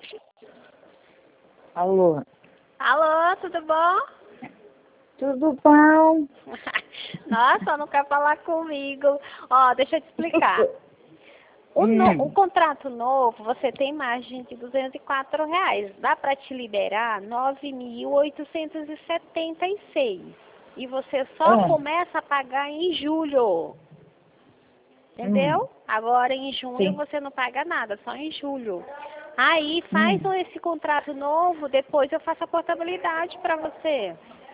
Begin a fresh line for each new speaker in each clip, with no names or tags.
Alô?
Alô, tudo bom?
Tudo bom?
Nossa, não quer falar comigo. Ó, deixa eu te explicar. O contrato novo, você tem margem de R$ 204. Dá para te liberar 9.876. E você só começa a pagar em julho. Entendeu? Agora em junho você não paga nada, só em julho. Aí faz esse contrato novo, depois eu faço a portabilidade para você.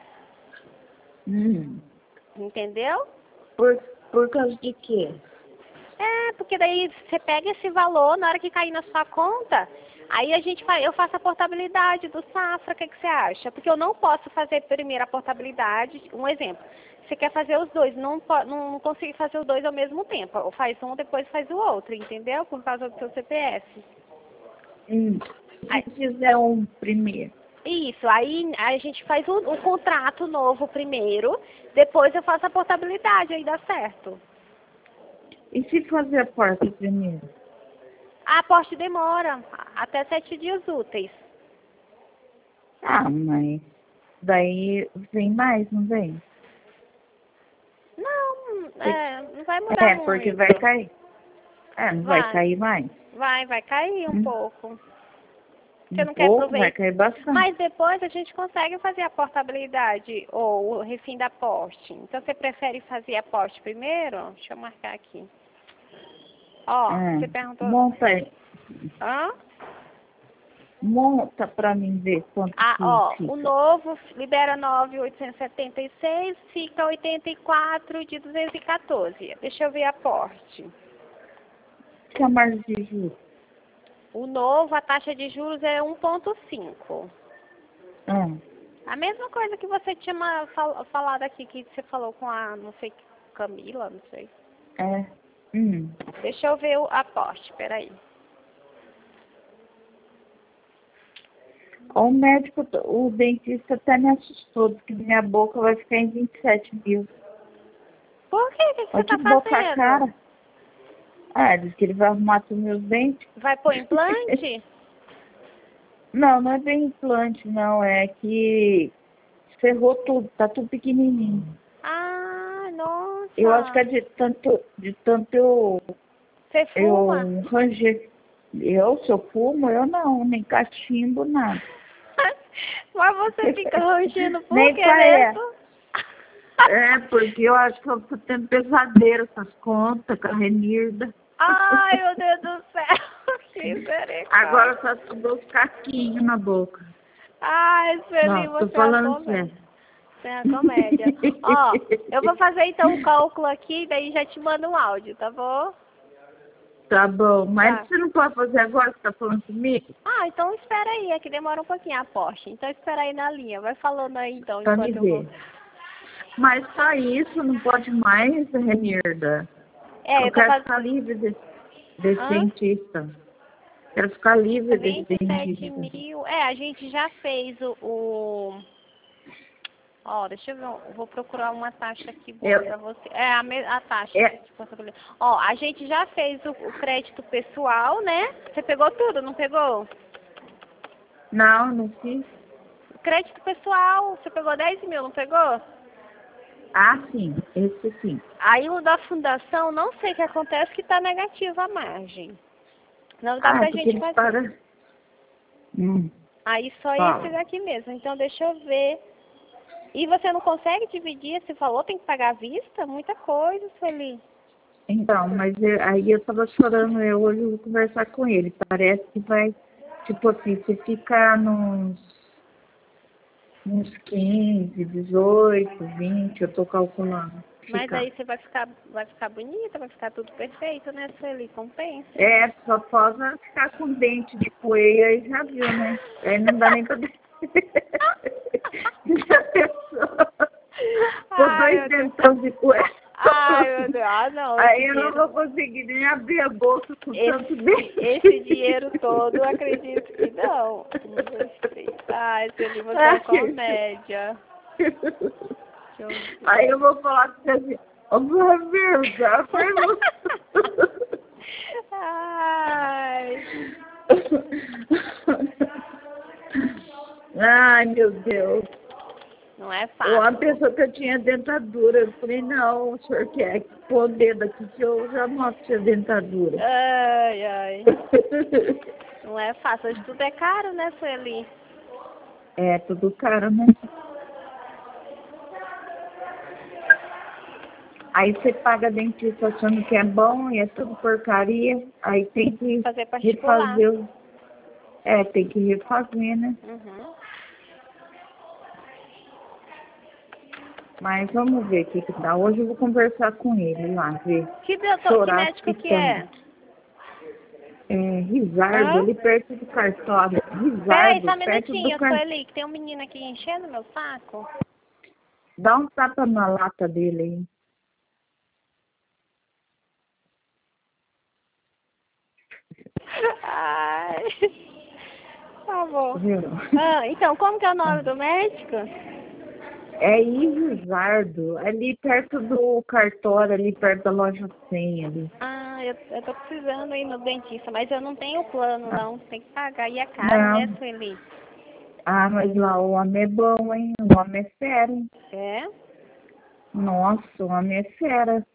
Entendeu?
Por causa de quê?
Porque daí você pega esse valor, na hora que cair na sua conta, aí eu faço a portabilidade do Safra, o que você acha? Porque eu não posso fazer primeiro a portabilidade, um exemplo. Você quer fazer os dois, não consigo fazer os dois ao mesmo tempo. Ou faz um, depois faz o outro, entendeu? Por causa do seu CPF.
Se fizer um primeiro.
Isso, aí a gente faz o contrato novo primeiro, depois eu faço a portabilidade, aí dá certo.
E se fazer a porta primeiro?
A aporte demora até 7 dias úteis.
Ah, mas daí vem mais, não vem?
Não, não vai mudar muito.
Porque vai cair. Não vai cair mais?
Vai cair um pouco. Você não
Um
quer
pouco,
aproveitar?
vai cair bastante.
Mas depois a gente consegue fazer a portabilidade ou o refim da aporte. Então você prefere fazer a aporte primeiro? Deixa eu marcar aqui. Ó, você perguntou...
Monta aí.
Hã?
Monta pra mim ver quanto que fica.
O novo libera 9.876, fica 84 de 214. Deixa eu ver a aporte.
Que é a margem de juros?
O novo, a taxa de juros é 1,5. A mesma coisa que você tinha falado aqui, que você falou com a, não sei, Camila, não sei. Deixa eu ver a aporte, peraí.
O médico, o dentista até me assustou, porque minha boca vai ficar em 27 mil.
Por quê? O que você tá
boca
fazendo?
cara. Diz que ele vai arrumar todos os meus dentes.
Vai pôr implante?
Não é bem implante, não. É que ferrou tudo, tá tudo pequenininho.
Ah, nossa.
Eu acho que é de tanto
Você fuma?
eu ranger. Se eu fumo, eu não, nem cachimbo, nada.
Mas você fica rangendo por
Nem
quê
parece.
mesmo?
Porque eu acho que eu tô tendo pesadelo, essas contas, com a Renilda.
Ai, meu Deus do céu. Que misericórdia.
Agora só sobrou os casquinhos na boca.
Ai, Sueli,
Não, tô
você é uma
falando
comédia.
sério.
Você é uma comédia. Ó, eu vou fazer então um cálculo aqui, daí já te mando um áudio, tá bom?
Tá bom, mas
Tá.
você não pode fazer agora, você tá falando comigo?
Então espera aí, é que demora um pouquinho a Porsche. Então espera aí na linha, vai falando aí então,
Pra me
enquanto eu vou...
ver. Mas só isso, não pode mais, Renilda.
eu
Eu
tô
quero
fazendo...
ficar livre desse dentista. Quero ficar livre desse
27
dentista.
mil. A gente já fez Ó, deixa eu ver, eu vou procurar uma taxa aqui boa pra você. A taxa. Ó, a gente já fez o crédito pessoal, né? Você pegou tudo, não pegou?
Não fiz.
Crédito pessoal, você pegou 10 mil, não pegou?
Sim, esse sim.
Aí o da fundação, não sei o que acontece, que tá negativa a margem. Não dá pra gente fazer. Aí só esse daqui mesmo. Então deixa eu ver. E você não consegue dividir esse valor? Tem que pagar à vista? Muita coisa, Sueli.
Então, mas aí eu tava chorando, hoje eu vou conversar com ele. Parece que vai, tipo assim, você fica uns 15, 18, 20, eu tô calculando.
Mas aí você vai ficar bonita, vai ficar tudo perfeito, né, Sueli? Compensa.
Só pode ficar com dente de coelho, aí já viu, né? Aí não dá nem pra... Já pensou? Com 2 dentão de coelho.
Ai, meu Deus, não.
Aí eu não vou conseguir nem abrir a boca com tanto dente.
Esse dinheiro todo, eu acredito que não. 1, 2, 3. Ai, Sueli, você é uma comédia.
Aí eu vou falar com você assim, Verga, foi
Ai.
Ai, meu Deus.
Não é
Ou a
fácil.
pessoa que eu tinha dentadura. Eu falei, não, o senhor quer pôr o dedo aqui que eu já mostro a dentadura.
Ai, ai. Não é fácil. Hoje tudo é caro, né, Sueli?
É, tudo caro, né? Aí você paga dentista achando que é bom e é tudo porcaria. Aí tem que
Fazer particular.
refazer. Tem que refazer, né?
Uhum.
Mas vamos ver o que dá. Hoje eu vou conversar com ele lá, ver.
Que
Chorar
médico que
pitando.
é?
Risardo,
Hã?
ali perto do cartório.
Peraí, só
Risardo,
um
perto do
minutinho,
cartório.
Sueli, que tem um menino aqui enchendo meu saco.
Dá um tapa na lata dele aí.
Ai. Tá bom.
Viu?
Então, como que é o nome do médico?
É Risardo, ali perto do cartório, ali perto da loja 100 ali.
Eu tô precisando ir no dentista, mas eu não tenho plano, não. Tem que pagar. E é caro, né,
Não.
Sueli?
Ah, mas lá o homem é bom, hein? O homem é fera, hein?
É?
Nossa, o homem é fera.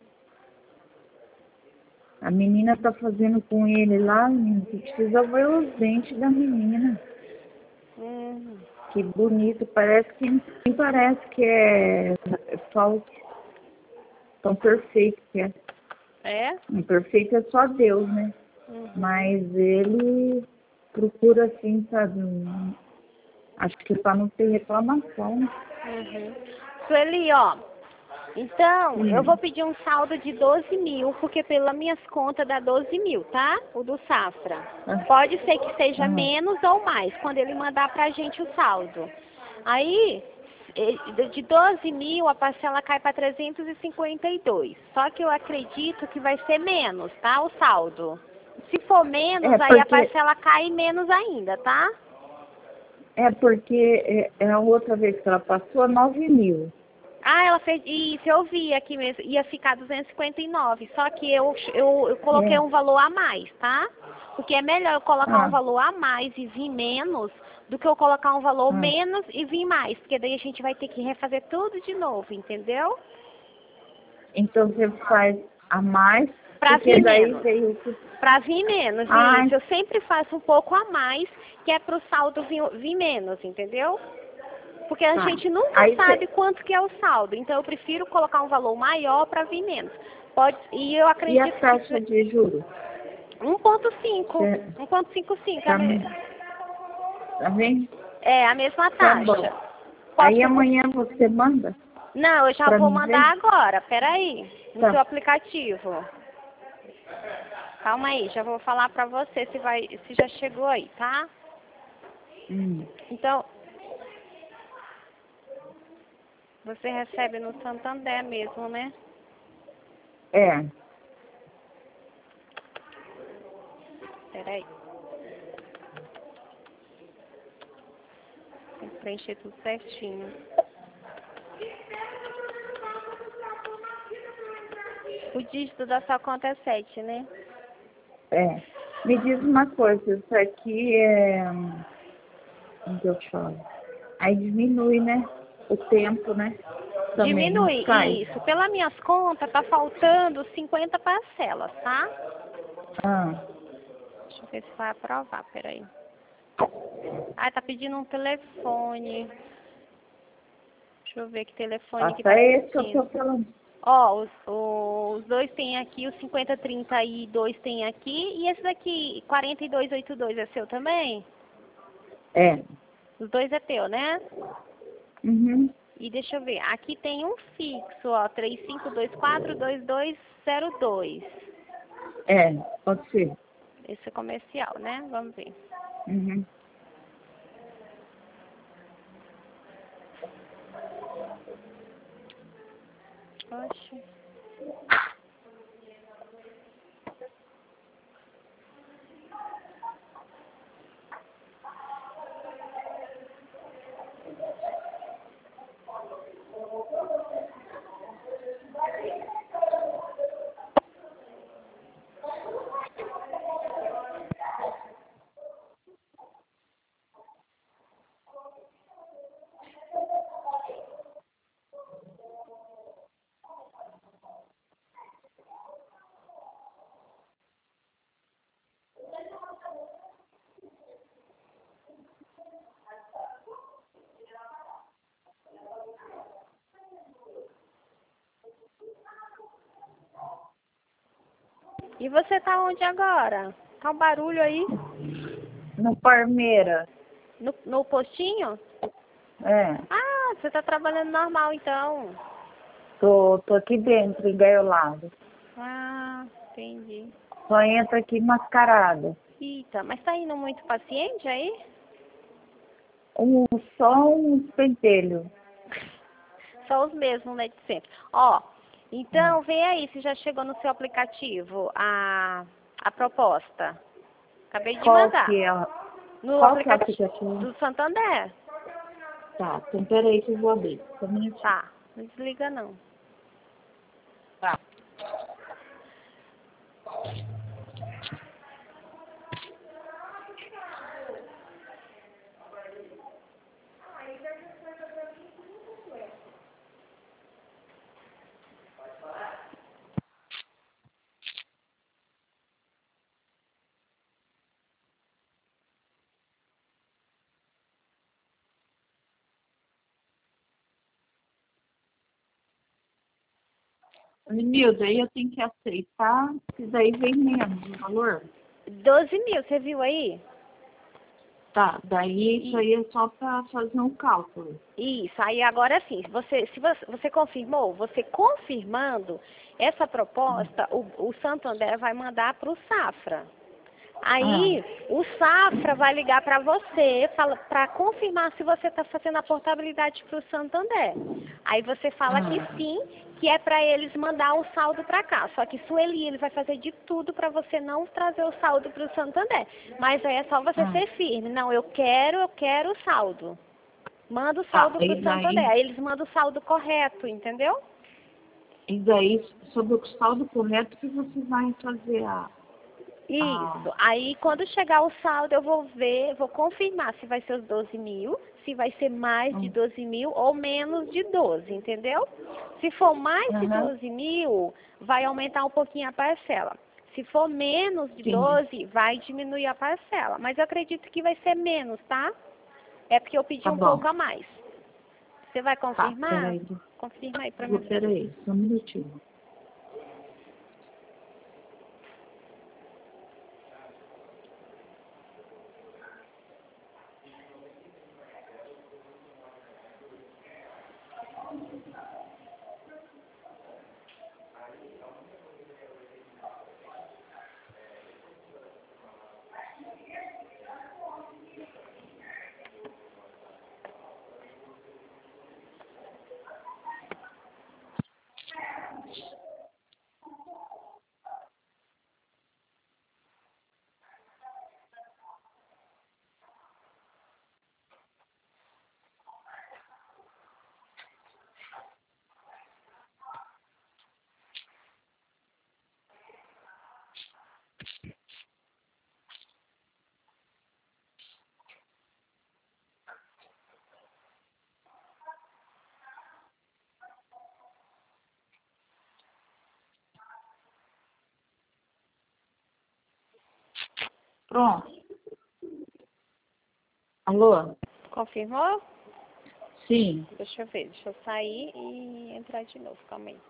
A menina tá fazendo com ele lá, menina. Você precisa ver os dentes da menina.
Hum.
Que bonito. Parece que nem parece que é falso. Tão perfeito que é.
É?
Perfeito é só Deus, né?
Uhum.
Mas ele procura assim, sabe? Acho que pra não ter reclamação.
Uhum. Sueli, ó. Então, eu vou pedir um saldo de 12 mil, porque pelas minhas contas dá 12 mil, tá? O do Safra. Pode ser que seja menos ou mais, quando ele mandar pra gente o saldo. Aí, de 12 mil, a parcela cai para 352. Só que eu acredito que vai ser menos, tá? O saldo. Se for menos, aí a parcela cai menos ainda, tá?
Porque a outra vez que ela passou, 9 mil.
Ela fez isso, eu vi aqui mesmo, ia ficar 259, só que eu coloquei um valor a mais, tá? Porque é melhor eu colocar um valor a mais e vir menos do que eu colocar um valor menos e vir mais, porque daí a gente vai ter que refazer tudo de novo, entendeu?
Então você faz a mais,
pra
porque
vir
daí
menos.
veio...
Pra vir menos, isso. Eu sempre faço um pouco a mais, que é pro saldo vir menos, entendeu? Porque a gente nunca sabe quanto que é o saldo. Então, eu prefiro colocar um valor maior para vir menos. E eu acredito
E a taxa de juros?
1,5. 1,55.
Tá vendo?
É a mesma
Tá
taxa.
bom. Aí amanhã você manda?
Não, eu já vou mandar agora. Peraí. No seu aplicativo. Calma aí, já vou falar pra você se já chegou aí, tá? Então, você recebe no Santander mesmo, né?
É.
Peraí. Tem que preencher tudo certinho. O dígito da sua conta é 7, né?
É. Me diz uma coisa, isso aqui é... Como que eu falo? Aí diminui, né? O tempo, né? Também,
Diminui,
sai.
isso. Pelas minhas contas, tá faltando 50 parcelas, tá? Deixa eu ver se vai aprovar, peraí. Tá pedindo um telefone. Deixa eu ver que telefone que tá
esse que eu
pedindo.
tô falando.
Ó, os dois tem aqui, o 5032 tem aqui, e esse daqui, 4282, é seu também?
É.
Os dois é teu, né?
Uhum.
E deixa eu ver, aqui tem um fixo, ó, 35242202.
É, pode ser.
Esse é comercial, né? Vamos ver.
Uhum.
Oxe. E você tá onde agora? Tá um barulho aí?
No Parmeira.
No postinho?
É.
Ah, você tá trabalhando normal então.
Tô aqui dentro, engaiolado.
Ah, entendi.
Só entra aqui mascarado.
Eita, mas tá indo muito paciente aí?
Só um pentelho.
Só os mesmos, né, de sempre. Ó, então vê aí se já chegou no seu aplicativo a proposta. Acabei de
Qual
mandar.
que é?
No
Qual que é o
aplicativo
aplicativo?
do Santander.
Tá, então peraí que eu vou abrir. Só um minutinho.
Tá, não desliga não.
Tá. Nilda, aí eu tenho que aceitar, que daí vem menos o valor.
12 mil, você viu aí?
Tá, daí isso aí é só para fazer um cálculo.
Isso, aí agora sim, se você confirmou, você confirmando essa proposta, o Santander vai mandar para o Safra. Aí o Safra vai ligar para você para confirmar se você está fazendo a portabilidade para o Santander. Aí você fala que sim, que é para eles mandar o saldo para cá. Só que Sueli, ele vai fazer de tudo para você não trazer o saldo para o Santander. Mas aí é só você ser firme. Não, eu quero o saldo. Manda o
Tá,
saldo para o
e
Santander.
daí,
Aí eles mandam o saldo correto, entendeu?
e daí sobre o saldo correto que você vai fazer
Isso. Aí quando chegar o saldo eu vou ver, vou confirmar se vai ser os 12 mil, se vai ser mais de 12 mil ou menos de 12, entendeu? Se for mais de 12 mil, vai aumentar um pouquinho a parcela. Se for menos de
Entendi.
12, vai diminuir a parcela. Mas eu acredito que vai ser menos, tá? É porque eu pedi
Tá
um
bom.
pouco a mais. Você vai
Tá,
confirmar?
peraí.
Confirma aí pra mim.
Peraí, só um minutinho. Pronto. Alô?
Confirmou?
Sim.
Deixa eu ver, deixa eu sair e entrar de novo, calma aí.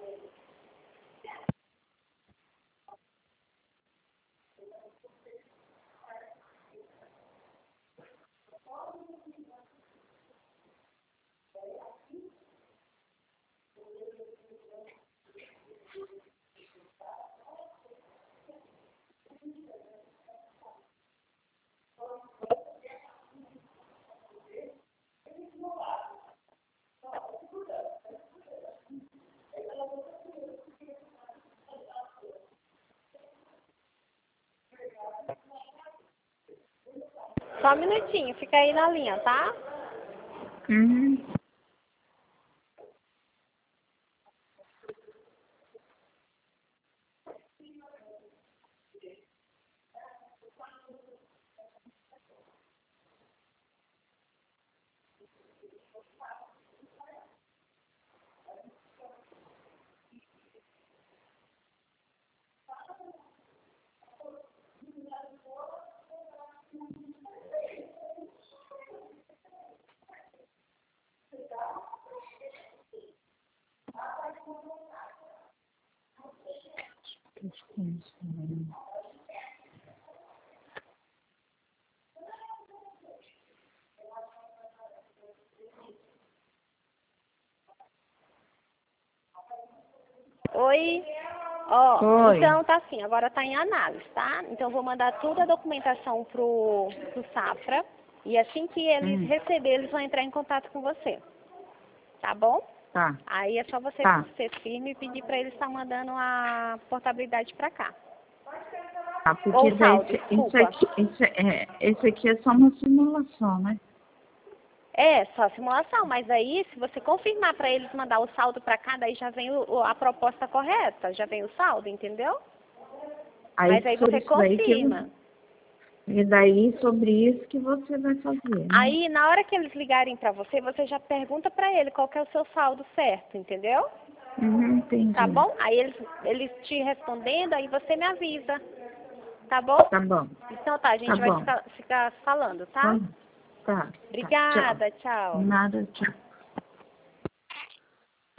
Só um minutinho, fica aí na linha, tá?
Uhum. isso.
Oi? Ó,
Oi.
então tá assim, agora tá em análise, tá? Então eu vou mandar toda a documentação pro Safra e assim que eles receberem, eles vão entrar em contato com você. Tá bom?
Tá.
Aí é só você
Tá.
ser firme e pedir pra eles estar mandando a portabilidade pra cá.
Tá, porque
Ou
daí
saldo, desculpa.
esse aqui é só uma simulação, né?
É, só simulação, mas aí se você confirmar pra eles mandar o saldo pra cá, daí já vem a proposta correta, já vem o saldo, entendeu? Mas aí
sobre
você
isso daí
confirma.
e daí sobre isso que você vai fazer, né?
Aí, na hora que eles ligarem pra você, você já pergunta pra ele qual que é o seu saldo certo, entendeu?
Entendi.
Tá bom? Aí eles te respondendo, aí você me avisa. Tá bom?
Tá bom.
Então tá, a gente
Tá
vai
bom.
ficar falando, tá?
Tá. Tchau.
Obrigada, tchau.
Nada, tchau.